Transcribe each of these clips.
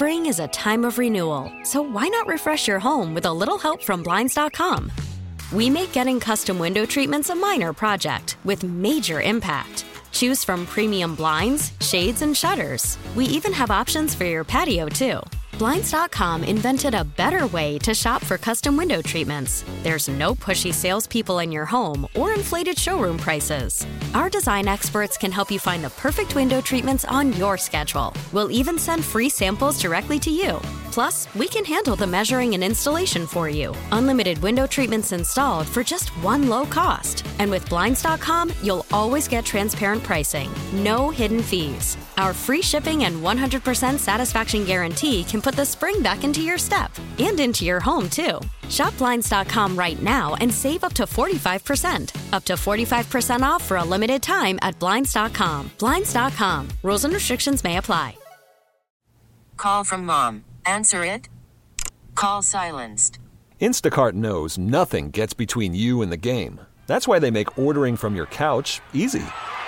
Spring is a time of renewal, so why not refresh your home with a little help from Blinds.com? We make getting custom window treatments a minor project with major impact. Choose from premium blinds, shades, and shutters. We even have options for your patio, too. Blinds.com invented a better way to shop for custom window treatments. There's no pushy salespeople in your home or inflated showroom prices. Our design experts can help you find the perfect window treatments on your schedule. We'll even send free samples directly to you. Plus, we can handle the measuring and installation for you. Unlimited window treatments installed for just one low cost. And with Blinds.com, you'll always get transparent pricing. No hidden fees. Our free shipping and 100% satisfaction guarantee can put the spring back into your step and into your home, too. Shop Blinds.com right now and save up to 45%. Up to 45% off for a limited time at Blinds.com. Blinds.com. Rules and restrictions may apply. Call from mom. Answer it. Call silenced. Instacart knows nothing gets between you and the game. That's why they make ordering from your couch easy.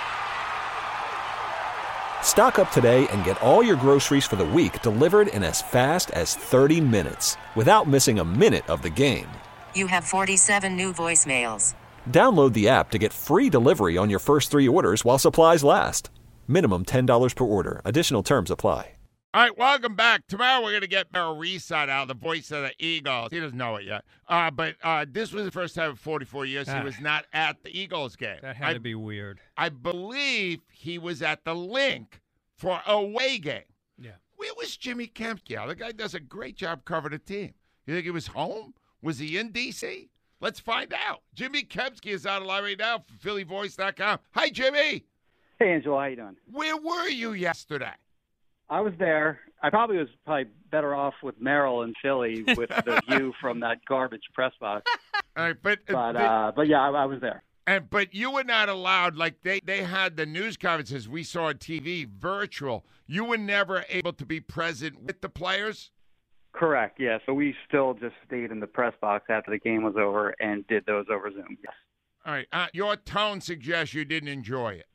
Stock up today and get all your groceries for the week delivered in as fast as 30 minutes without missing a minute of the game. You have 47 new voicemails. Download the app to get free delivery on your first 3 orders while supplies last. Minimum $10 per order. Additional terms apply. All right, welcome back. Tomorrow we're going to get Merrill Reeside out, the voice of the Eagles. He doesn't know it yet. But this was the first time in 44 years he was not at the Eagles game. That had to be weird. I believe he was at the Link for a away game. Yeah. Where was Jimmy Kempke? The guy does a great job covering the team. You think he was home? Was he in D.C.? Let's find out. Jimmy Kempke is out of line right now from PhillyVoice.com. Hi, Jimmy. Hey, Angelo. How you doing? Where were you yesterday? I was there. I was better off with Merrill in Philly with the view from that garbage press box. All right, but yeah, I was there. But you were not allowed, like they had the news conferences we saw on TV, virtual. You were never able to be present with the players? Correct, yeah. So we still just stayed in the press box after the game was over and did those over Zoom, yes. All right. Your tone suggests you didn't enjoy it.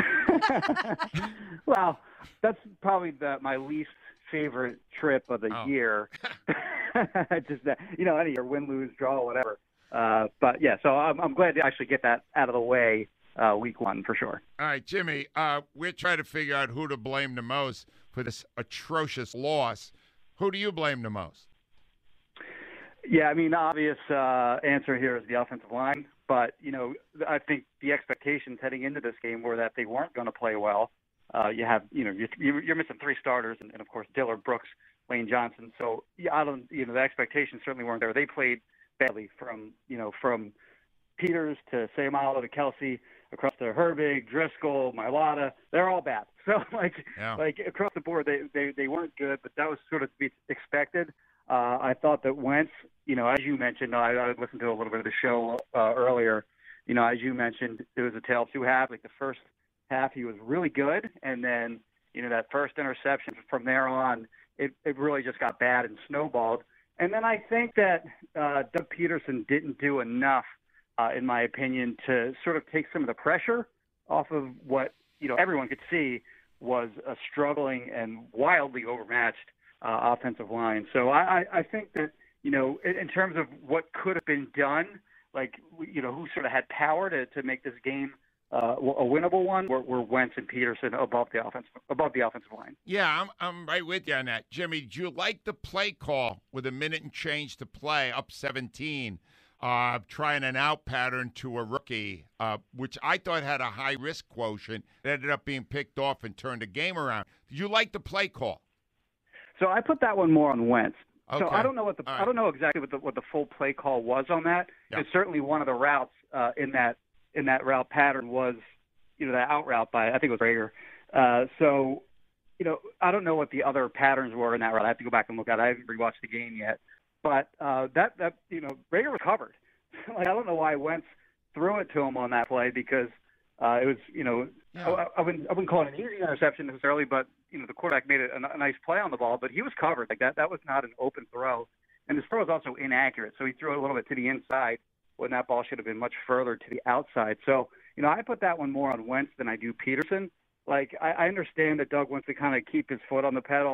Well, that's probably my least favorite trip of the year. Just any year, win, lose, draw, whatever. But yeah, so I'm glad to actually get that out of the way week one for sure. All right, Jimmy, we're trying to figure out who to blame the most for this atrocious loss. Who do you blame the most? Yeah, I mean, obvious answer here is the offensive line. But, I think the expectations heading into this game were that they weren't going to play well. You're missing 3 starters, and of course, Dillard, Brooks, Lane Johnson. So, the expectations certainly weren't there. They played badly from Peters to Seumalo to Kelsey, across to Herbig, Driscoll, Mailata. They're all bad. So, across the board, they weren't good, but that was sort of to be expected. I thought that Wentz, as you mentioned, I listened to a little bit of the show earlier. As you mentioned, it was a tale of 2 halves. Like the first half, he was really good, and then that first interception from there on, it really just got bad and snowballed. And then I think that Doug Peterson didn't do enough, in my opinion, to sort of take some of the pressure off of what everyone could see was a struggling and wildly overmatched offensive line. So I think that, in terms of what could have been done, who sort of had power to make this game a winnable one, were Wentz and Peterson above the offensive line. Yeah, I'm right with you on that. Jimmy, do you like the play call with a minute and change to play, up 17, trying an out pattern to a rookie, which I thought had a high risk quotient, that ended up being picked off and turned the game around? Did you like the play call? So I put that one more on Wentz. Okay. So I don't know I don't know exactly what the full play call was on that. Yeah. It's certainly one of the routes in that route pattern was that out route by, I think it was Rager. So I don't know what the other patterns were in that route. I have to go back and look at it. I haven't rewatched the game yet. But that Rager was covered. I don't know why Wentz threw it to him on that play, because it was I wouldn't call it an easy interception necessarily, but the quarterback made a nice play on the ball, but he was covered. That was not an open throw. And his throw was also inaccurate, so he threw it a little bit to the inside when that ball should have been much further to the outside. So, I put that one more on Wentz than I do Peterson. I understand that Doug wants to kind of keep his foot on the pedal,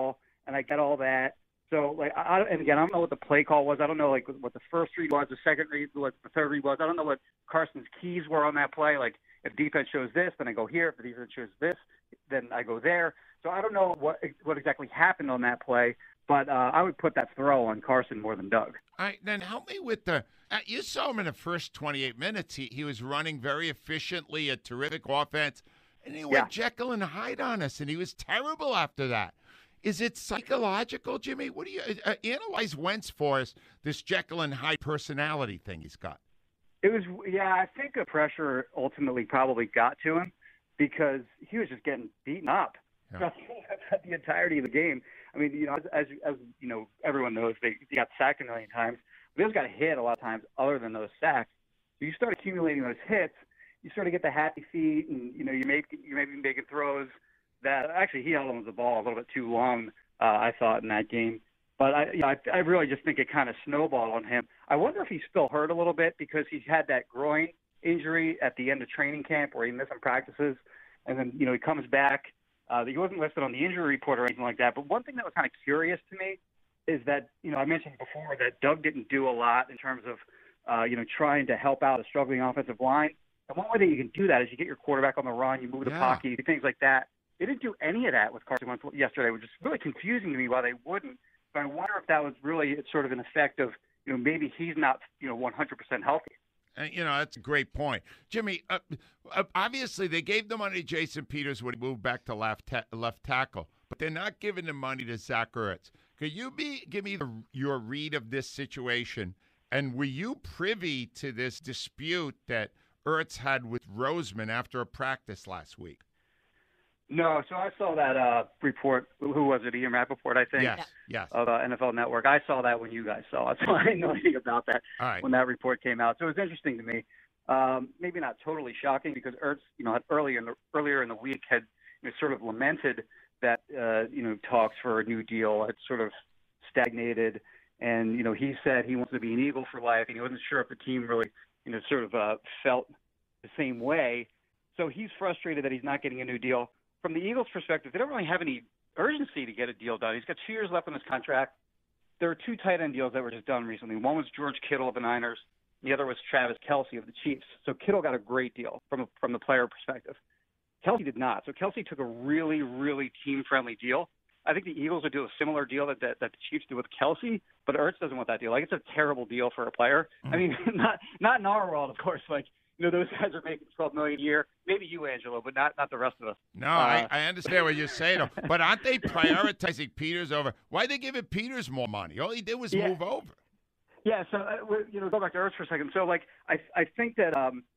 and I get all that. So, like, and again, I don't know what the play call was. I don't know, like, what the first read was, the second read was, the third read was. I don't know what Carson's keys were on that play. Like, if defense shows this, then I go here. If the defense shows this, then I go there. So I don't know what exactly happened on that play, but I would put that throw on Carson more than Doug. All right, then help me with the you saw him in the first 28 minutes. He was running very efficiently, a terrific offense, and he went Jekyll and Hyde on us, and he was terrible after that. Is it psychological, Jimmy? What do you analyze Wentz for us, this Jekyll and Hyde personality thing he's got? It was, I think the pressure ultimately probably got to him because he was just getting beaten up the entirety of the game. I mean, as you know, everyone knows he got sacked a million times. But he also got hit a lot of times other than those sacks. So you start accumulating those hits, you sort of get the happy feet, and you may be making throws that actually he held on to the ball a little bit too long, I thought, in that game. But I really just think it kind of snowballed on him. I wonder if he's still hurt a little bit because he's had that groin injury at the end of training camp where he missed some practices, and then he comes back. He wasn't listed on the injury report or anything like that. But one thing that was kind of curious to me is that I mentioned before that Doug didn't do a lot in terms of trying to help out a struggling offensive line. And one way that you can do that is you get your quarterback on the run, you move the pocket, you do things like that. They didn't do any of that with Carson Wentz yesterday, which is really confusing to me why they wouldn't. But I wonder if that was really sort of an effect of, maybe he's not, 100% healthy. That's a great point. Jimmy, obviously they gave the money to Jason Peters when he moved back to left tackle, but they're not giving the money to Zach Ertz. Could you give me your read of this situation, and were you privy to this dispute that Ertz had with Roseman after a practice last week? No, so I saw that report. Who was it? Ian Rappaport, I think. Yes. Of NFL Network. I saw that when you guys saw it, so I didn't know anything about that when that report came out. So it was interesting to me. Maybe not totally shocking because Ertz, earlier in the week had sort of lamented that talks for a new deal had sort of stagnated, and he said he wants to be an Eagle for life, and he wasn't sure if the team really sort of felt the same way. So he's frustrated that he's not getting a new deal. From the Eagles' perspective, they don't really have any urgency to get a deal done. He's got 2 years left on his contract. There are 2 tight end deals that were just done recently. One was George Kittle of the Niners. The other was Travis Kelce of the Chiefs. So Kittle got a great deal from the player perspective. Kelce did not. So Kelce took a really, really team-friendly deal. I think the Eagles would do a similar deal that the Chiefs do with Kelce, but Ertz doesn't want that deal. Like, it's a terrible deal for a player. I mean, not in our world, of course. Like, those guys are making $12 million a year. Maybe you, Angelo, but not the rest of us. No, I understand what you're saying, but aren't they prioritizing Peters over? Why they giving Peters more money? All he did was move over. Yeah. So go back to Ertz for a second. So I think that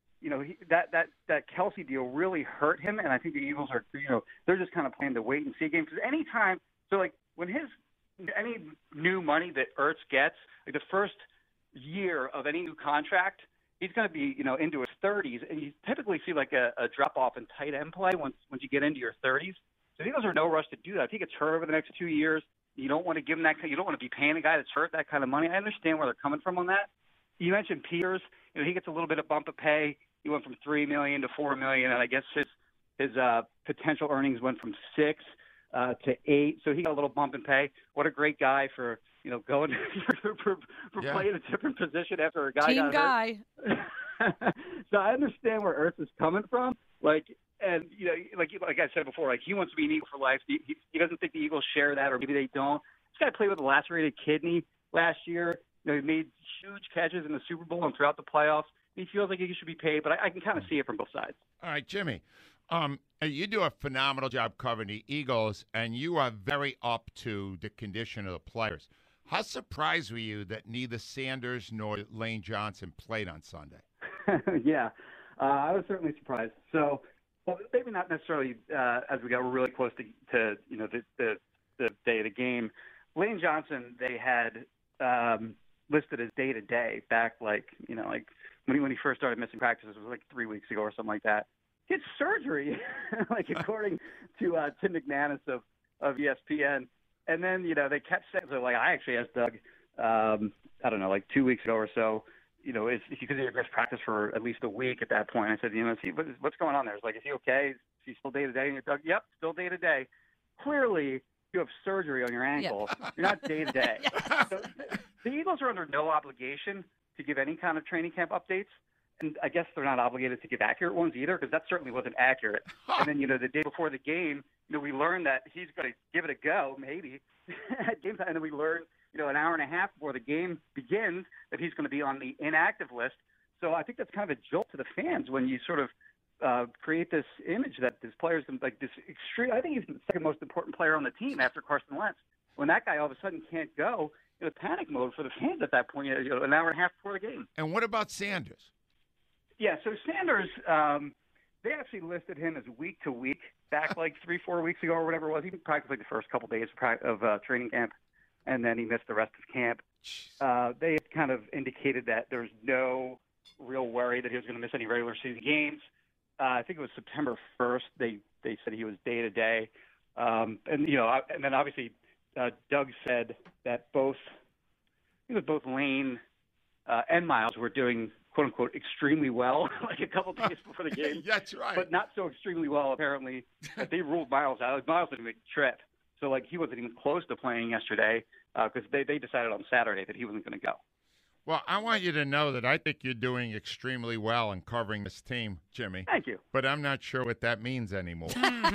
that Kelce deal really hurt him, and I think the Eagles are they're just kind of playing the wait and see game because anytime when any new money that Ertz gets, like the first year of any new contract, he's going to be, into his 30s, and you typically see like a drop-off in tight end play once you get into your 30s. So the Eagles are no rush to do that. If he gets hurt over the next 2 years, you don't want to give him that. You don't want to be paying a guy that's hurt that kind of money. I understand where they're coming from on that. You mentioned Peters. He gets a little bit of bump of pay. He went from $3 million to $4 million, and I guess his potential earnings went from 6 to 8. So he got a little bump in pay. What a great guy for going for playing a different position after a guy Team got guy. hurt. So I understand where Ertz is coming from. Like I said before, he wants to be an Eagle for life. He doesn't think the Eagles share that, or maybe they don't. This guy played with a lacerated kidney last year. He made huge catches in the Super Bowl and throughout the playoffs. He feels like he should be paid, but I can kind of see it from both sides. All right, Jimmy. You do a phenomenal job covering the Eagles, and you are very up to the condition of the players. How surprised were you that neither Sanders nor Lane Johnson played on Sunday? Yeah, I was certainly surprised. So, well, maybe not necessarily as we got really close to the day of the game. Lane Johnson, they had listed as day-to-day back when he first started missing practices. It was 3 weeks ago or something like that. He had surgery, according to Tim McManus of ESPN. And then, they kept saying, I actually asked Doug, 2 weeks ago or so, if he could miss practice for at least a week at that point. I said, what's going on there? It's is he okay? Is he still day-to-day? And Doug, yep, still day-to-day. Clearly, you have surgery on your ankle. You're not day to day. So the Eagles are under no obligation to give any kind of training camp updates. And I guess they're not obligated to give accurate ones either, because that certainly wasn't accurate. And then, the day before the game, we learned that he's going to give it a go, maybe, at game time. And then we learned, an hour and a half before the game begins that he's going to be on the inactive list. So I think that's kind of a jolt to the fans when you sort of create this image that this player's like this extreme. I think he's the second most important player on the team after Carson Wentz. When that guy all of a sudden can't go, panic mode for the fans at that point, an hour and a half before the game. And what about Sanders? Yeah, so Sanders, they actually listed him as week to week back like 3-4 weeks ago or whatever it was. He practiced like the first couple days of training camp, and then he missed the rest of camp. They had kind of indicated that there's no real worry that he was going to miss any regular season games. I think it was September 1st. They said he was day to day, and then obviously Doug said that both Lane and Miles were doing quote unquote extremely well, like a couple days before the game. That's right. But not so extremely well apparently that they ruled Miles out. Miles didn't make the trip, so like he wasn't even close to playing yesterday because they decided on Saturday that he wasn't going to go. Well, I want you to know that I think you're doing extremely well in covering this team, Jimmy. Thank you. But I'm not sure what that means anymore.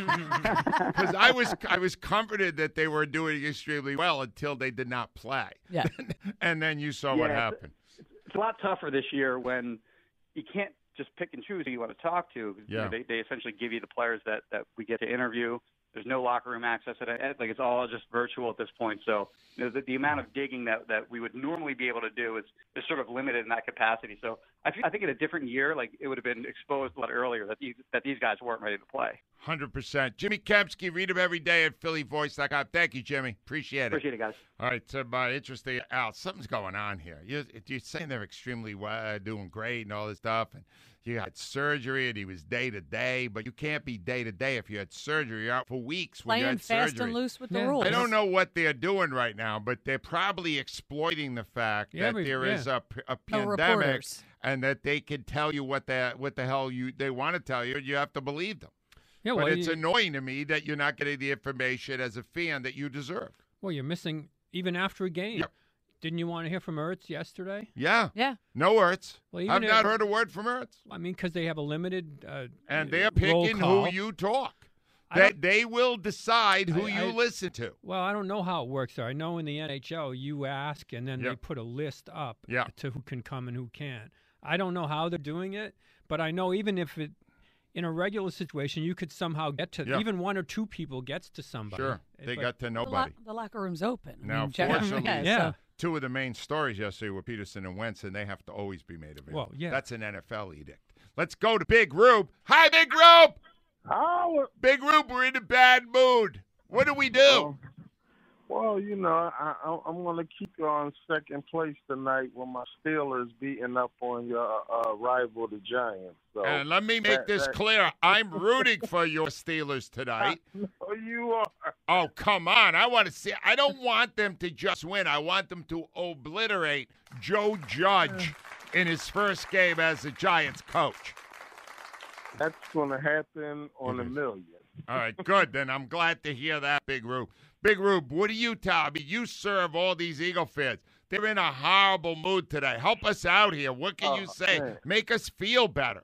Because I was comforted that they were doing extremely well until they did not play. Yeah. And then you saw what happened. It's a lot tougher this year when you can't just pick and choose who you want to talk to. Yeah. They essentially give you the players that we get to interview. There's no locker room access. Like it's all just virtual at this point. So the amount of digging that we would normally be able to do is sort of limited in that capacity. So I think in a different year, like it would have been exposed a lot earlier that these guys weren't ready to play. 100%. Jimmy Kempski, read him every day at PhillyVoice.com. Thank you, Jimmy. Appreciate it. Appreciate it, guys. All right, so interesting. Al, something's going on here. You're saying they're extremely doing great and all this stuff, and you had surgery and he was day to day, but you can't be day to day if you had surgery. You're out for weeks when you had surgery. Playing fast and loose with the rules. I don't know what they're doing right now, but they're probably exploiting the fact that there is a pandemic and that they can tell you what the hell they want to tell you. You have to believe them. Yeah, but it's annoying to me that you're not getting the information as a fan that you deserve. Well, you're missing even after a game. Yep. Didn't you want to hear from Ertz yesterday? Yeah. Yeah. No Ertz. Well, I've not heard a word from Ertz. I mean, because they have a limited and they're picking who you talk. They will decide who you listen to. Well, I don't know how it works there. I know in the NHL you ask, and then they put a list up to who can come and who can't. I don't know how they're doing it, but I know even if in a regular situation, you could somehow get to even one or two people gets to somebody. Sure, they got to nobody. The locker room's open. Now, fortunately, two of the main stories yesterday were Peterson and Wentz, and they have to always be made available. Well, yeah. That's an NFL edict. Let's go to Big Rube. Hi, Big Rube. Oh, Big Rube, we're in a bad mood. What do we do? Well, I'm going to keep you on second place tonight with my Steelers beating up on your rival, the Giants. So and let me make this clear. I'm rooting for your Steelers tonight. No, you are. Oh, come on. I want to see. I don't want them to just win. I want them to obliterate Joe Judge in his first game as a Giants coach. That's going to happen on a million. All right, good. Then I'm glad to hear that, Big Rube. Big Rube, what do you tell? I mean, you serve all these Eagle fans. They're in a horrible mood today. Help us out here. What can you say? Man. Make us feel better.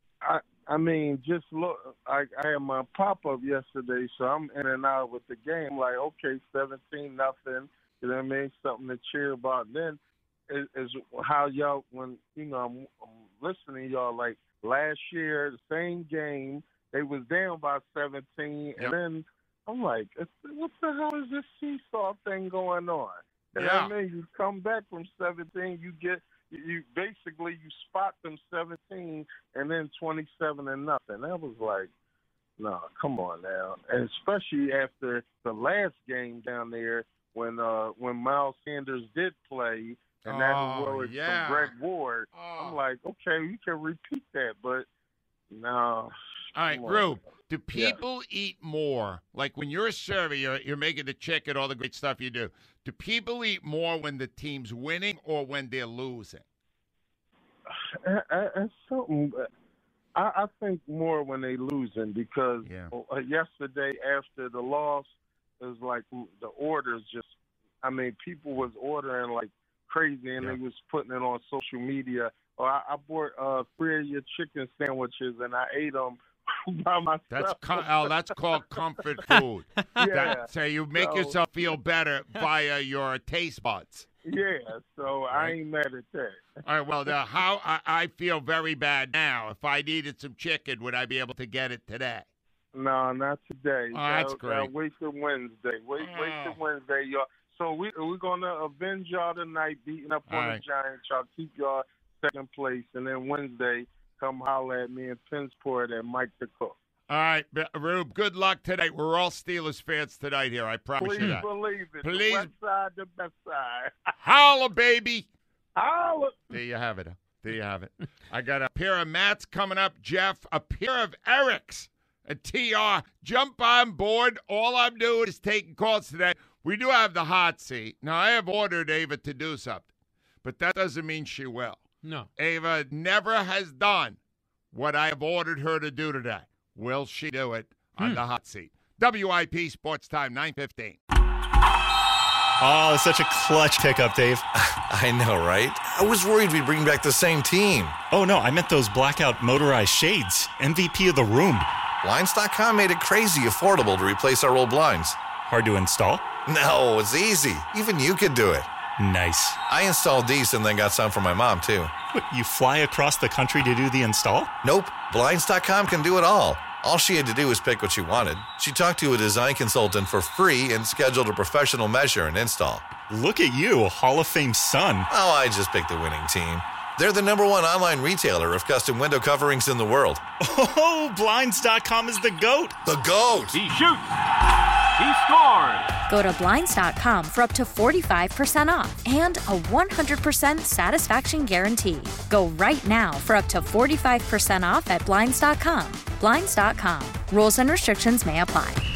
I mean, just look. I had my pop-up yesterday, so I'm in and out with the game. Like, okay, 17-0. You know what I mean? Something to cheer about. Then is how y'all, when, I'm listening to y'all, like, last year, the same game, they was down by 17, and then I'm like, what the hell is this seesaw thing going on? You know what I mean? You come back from 17, you basically spot them 17 and then 27-0. That was like, no, come on now. And especially after the last game down there when Miles Sanders did play and that was from Greg Ward. I'm like, okay, you can repeat that, but no. All right, Rube, do people eat more? Like when you're a server, you're making the chicken, all the great stuff you do. Do people eat more when the team's winning or when they're losing? I think more when they're losing because yesterday after the loss, is like the orders just. I mean, people was ordering like crazy, and they was putting it on social media. Or I bought 3 of your chicken sandwiches, and I ate them by myself. That's called comfort food. Yeah. So you make yourself feel better via your taste buds. Yeah, so I ain't mad at that. All right, well, how I feel very bad now. If I needed some chicken, would I be able to get it today? No, not today. Oh, that's great. Wait till Wednesday. Wait till Wednesday, y'all. So we're going to avenge y'all tonight, beating up on the Giants. Y'all keep y'all second place. And then Wednesday, come holler at me in Pensport at Mike the Cook. All right, Rube, good luck tonight. We're all Steelers fans tonight here. I promise you that. Please believe it. Please. The west side, the best side. Holla, baby. Holla. There you have it. I got a pair of Matts coming up, Jeff, a pair of Erics, a TR. Jump on board. All I'm doing is taking calls today. We do have the hot seat. Now, I have ordered Ava to do something, but that doesn't mean she will. No. Ava never has done what I have ordered her to do today. Will she do it on the hot seat? WIP Sports Time, 9:15. Oh, such a clutch pickup, Dave. I know, right? I was worried we'd bring back the same team. Oh, no, I meant those blackout motorized shades. MVP of the room. Blinds.com made it crazy affordable to replace our old blinds. Hard to install? No, it's easy. Even you could do it. Nice. I installed these and then got some for my mom, too. What, you fly across the country to do the install? Nope. Blinds.com can do it all. All she had to do was pick what she wanted. She talked to a design consultant for free and scheduled a professional measure and install. Look at you, a Hall of Fame son. Oh, I just picked the winning team. They're the #1 online retailer of custom window coverings in the world. Oh, Blinds.com is the GOAT. The GOAT. He shoots. He scores. Go to Blinds.com for up to 45% off and a 100% satisfaction guarantee. Go right now for up to 45% off at Blinds.com. Blinds.com. Rules and restrictions may apply.